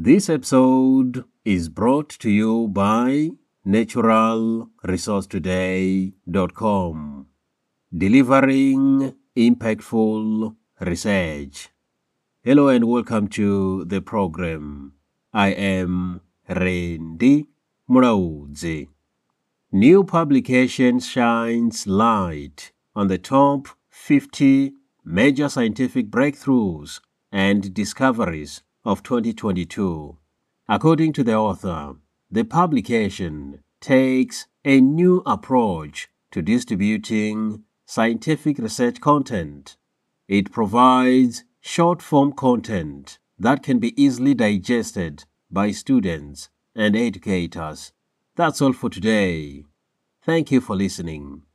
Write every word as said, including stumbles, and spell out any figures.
This episode is brought to you by natural resource today dot com, delivering impactful research. Hello and welcome to the program. I am Randy Muraudzi. New publication shines light on the top fifty major scientific breakthroughs and discoveries of twenty twenty-two. According to the author, the publication takes a new approach to distributing scientific research content. It provides short-form content that can be easily digested by students and educators. That's all for today. Thank you for listening.